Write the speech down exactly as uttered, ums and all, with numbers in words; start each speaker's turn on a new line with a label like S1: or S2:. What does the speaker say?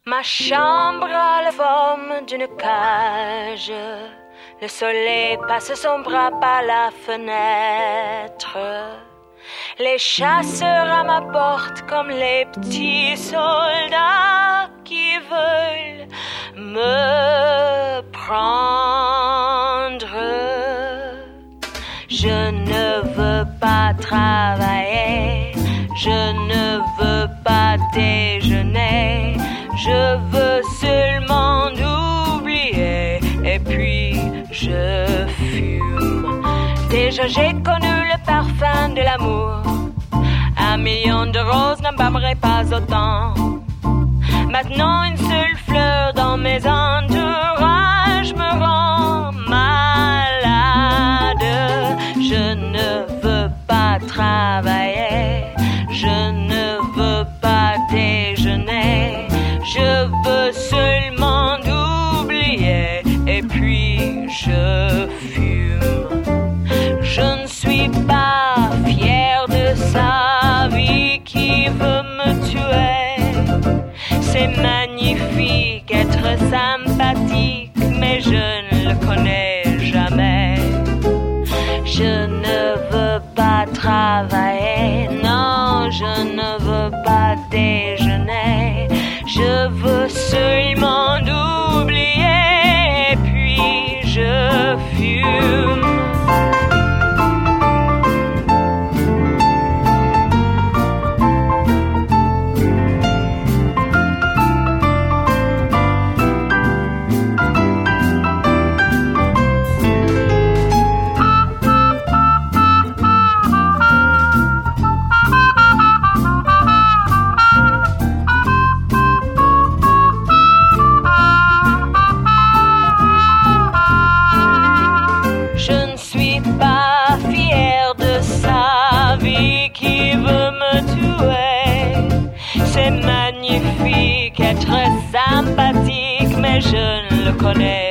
S1: Ma chambre a la forme d'une cage. Le soleil passe son bras par la fenêtre. Les chasseurs à ma porte comme les petits soldats qui veulent me prendre. Je ne veux pas travailler, je ne veux pas déjeuner, je veux seulement oublier et puis je fume. Déjà j'ai connu le parfum de l'amour, un million de roses n'embaumerait pas autant. Maintenant une seule fleur dans mes entourages me rend malade. Je ne veux pas travailler, je ne veux pas déjeuner, je veux seulement oublier et puis je fume. Je ne suis pas fière de sa vie qui veut me tuer. C'est magnifique être sympathique, mais je ne le connais jamais. Je ne veux pas travailler, non, je ne veux pas déjeuner. Je veux seulement oublier, puis je fume. C'est magnifique être sympathique, mais je ne le connais